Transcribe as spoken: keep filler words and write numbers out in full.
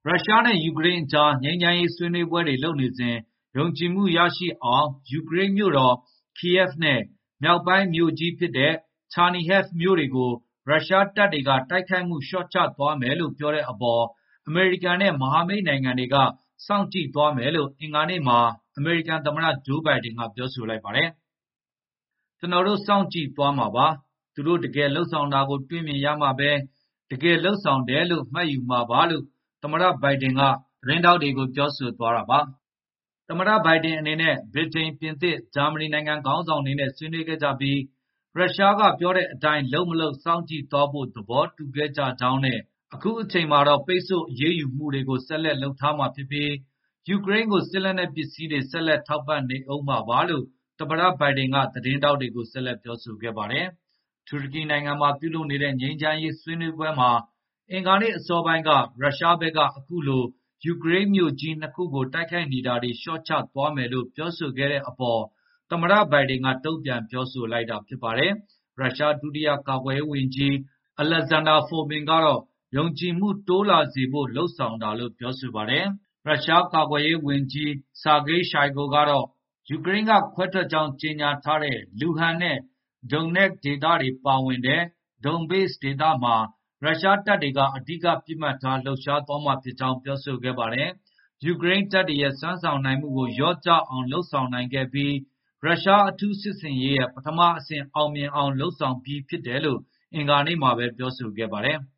ရုရှားနဲ့ယူကရိန်းအကြားငြိမ်းချမ်းရေးဆွေးနွေးပွဲတွေလုပ်နေစဉ်ယုံကြည်မှုရရှိအောင်ယူကရိန်းမြို့တော် Kyiv နဲ့မြောက်ပိုင်းမြို့ကြီးဖြစ်တဲ့ Chernihiv မြို့တွေကိုရုရှားတပ်တွေကတိုက်ခိုက်မှုလျှော့ချသွားမယ်လို့ပြောတဲ့အပေါ်အမေရိကန်နဲ့မဟာမိတ်နိုင်ငံတွေကစောင့်ကြည့်သွားမယ်လို့အင်္ဂါနေ့မှာအမေရိကန်သမ္မတဂျိုးဘိုင်ဒင်ကပြောဆိုလိုက်ပါတယ်။ကျွန်တော်တို့စောင့်ကြည့်သွားမှာပါ။သူတို့တကယ်လှုပ်ဆောင်တာကိုတွေ့မြင်ရမှာပဲတကယ်လှုပ်ဆောင်တယ်လို့မှတ်ယူမှာပါလို့သမ္မတဘိုင်ဒင်ကသတင်းထောက်တွေကိုပြောဆိုသွားတာပါ။သမ္မတဘိုင်ဒင်အနေနဲ့ဗြိတိန်ပြင်သစ်ဂျာမနီနိုင်ငံခေါင်းဆောင်တွေနဲ့ဆွေးနွေးခဲ့ကြပြီးရုရှားကပြောတဲ့အတိုင်းလုပ်မလုပ်စောင့်ကြည့်သွားဖို့သဘောတူခဲ့ကြကြောင်းနဲ့အခုအချိန်မှာတော့ပိတ်ဆို့အရေးယူမှုတွေကိုဆက်လက်လုပ်ထားမှာဖြစ်ပြီးယူကရိန်းကိုစစ်လက်နက်ပစ္စည်းတွေဆက်လက်ထောက်ပံ့နေဦးမှာပါလို့သမ္မတဘိုင်ဒင်ကသတင်းထောက်တွေကိုဆက်လက်ပြောဆိုခဲ့ပါတယ်။တူရကီနိုင်ငံမှာပြုလုပ်နေတဲ့ငြိမ်းချမ်းရေးဆွေးနွေးပွဲမှာအင်္ဂါနေ့အစောပိုင်းကရုရှားဘက်ကအခုလိုယူကရိန်းမြို့ကြီးနှစ်ခုကိုတိုက်ခိုက်နေတာတွေလျှော့ချသွားမယ်လို့ပြောဆိုခဲ့တဲ့အပေါ်သမ္မတဘိုင်ဒင်ကတုံ့ပြန်ပြောဆိုလိုက်တာဖြစ်ပါတယ်။ရုရှားဒုတိယကာကွယ်ရေးဝန်ကြီး Alexander Fomin ကတော့ယုံကြည်မှုတိုးလာစေဖို့လုပ်ဆောင်တာလို့ပြောဆိုပါတယ်။ရုရှားကာကွယ်ရေးဝန်ကြီး Sergei Shoigu ကတော့ယူကရိန်းကခွဲထွက်ကြောင်းကြေညာထားတဲ့လူဟန်နဲ့ဒုန်နက်ဒေသတွေပါဝင်တဲ့ဒုန်ဘေ့စ်ဒေသမှာရုရှားတပ်တွေကအဓိကပစ်မှတ်ထားလှုပ်ရှားသွားမှာဖြစ်ကြောင်းပြောဆိုခဲ့ပါတယ်။ယူကရိန်းတပ်တွေရဲ့စွမ်းဆောင်နိုင်မှုကိုလျော့ကျအောင်လုပ်ဆောင်နိုင်ခဲ့ပြီးရုရှားအထူးစစ်ဆင်ရေးရဲ့ပထမအဆင့်အောင်မြင်အောင်လုပ်ဆောင်ပြီးဖြစ်တယ်လို့အင်္ဂါနေ့မှာပဲပြောဆိုခဲ့ပါတယ်။